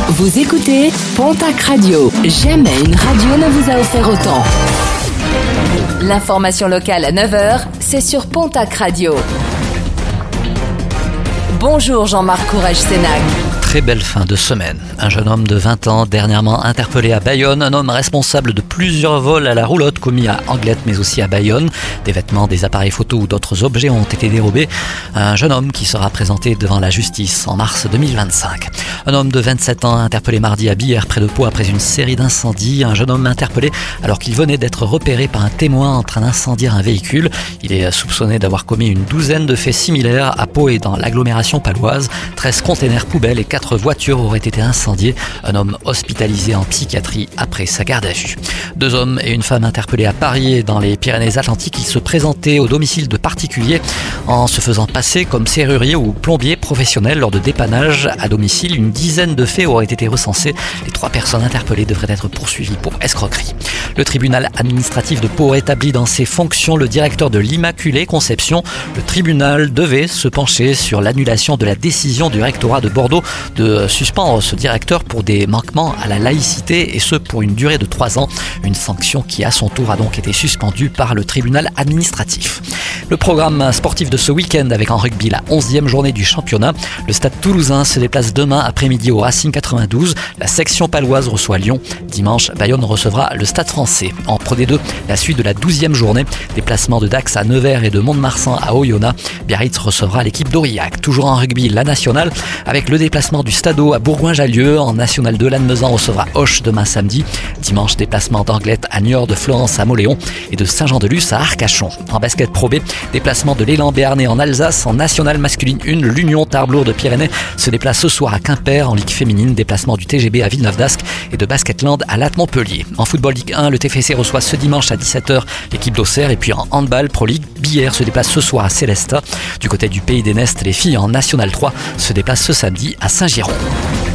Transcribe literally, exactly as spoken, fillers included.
Vous écoutez Pontac Radio. Jamais une radio ne vous a offert autant. L'information locale à neuf heures, c'est sur Pontac Radio. Bonjour Jean-Marc Courage-Sénac. Très belle fin de semaine. Un jeune homme de vingt ans dernièrement interpellé à Bayonne, un homme responsable de plusieurs vols à la roulotte commis à Anglette mais aussi à Bayonne. Des vêtements, des appareils photos ou d'autres objets ont été dérobés. Un jeune homme qui sera présenté devant la justice en mars deux mille vingt-cinq. Un homme de vingt-sept ans interpellé mardi à Billère près de Pau après une série d'incendies. Un jeune homme interpellé alors qu'il venait d'être repéré par un témoin en train d'incendier un véhicule. Il est soupçonné d'avoir commis une douzaine de faits similaires à Pau et dans l'agglomération paloise. treize containers poubelles et quatre voitures auraient été incendiées. Un homme hospitalisé en psychiatrie après sa garde à vue. Deux hommes et une femme interpellés à Paris et dans les Pyrénées-Atlantiques. Ils se présentaient au domicile de particuliers en se faisant passer comme serrurier ou plombier professionnel lors de dépannage à domicile. Une dizaine de faits auraient été recensés. Les trois personnes interpellées devraient être poursuivies pour escroquerie. Le tribunal administratif de Pau rétablit dans ses fonctions le directeur de l'Immaculée Conception. Le tribunal devait se pencher sur l'annulation de la décision du rectorat de Bordeaux de suspendre ce directeur pour des manquements à la laïcité et ce pour une durée de trois ans. Une sanction qui à son tour a donc été suspendue par le tribunal administratif. Le programme sportif de ce week-end avec en rugby la onzième journée du championnat. Le stade toulousain se déplace demain après-midi au Racing quatre-vingt-douze. La section paloise reçoit Lyon. Dimanche, Bayonne recevra le stade français. En Pro D deux, la suite de la douzième journée. Déplacement de Dax à Nevers et de Mont-de-Marsan à Oyonnax. Biarritz recevra l'équipe d'Aurillac. Toujours en rugby, la nationale avec le déplacement du Stadeau à Bourgoin-Jallieu. En National deux, Lannemezan recevra Auch demain samedi. Dimanche, déplacement d'Anglette à Niort, de Florence à Mauléon et de Saint-Jean-de-Luz à Arcachon. En basket Pro B, déplacement de l'Élan Béarnais en Alsace. En Nationale masculine un, l'Union Tarbes-Lourdes de Pyrénées se déplace ce soir à Quimper. En Ligue féminine, déplacement du T G B à Villeneuve-d'Ascq et de Basketland à Latte Montpellier. En football Ligue un, le T F C reçoit ce dimanche à dix-sept heures l'équipe d'Auxerre. Et puis en handball Pro League, Billère se déplace ce soir à Célestat. Du côté du Pays des Nestes, les filles en National trois se déplacent ce samedi à Saint-Giron.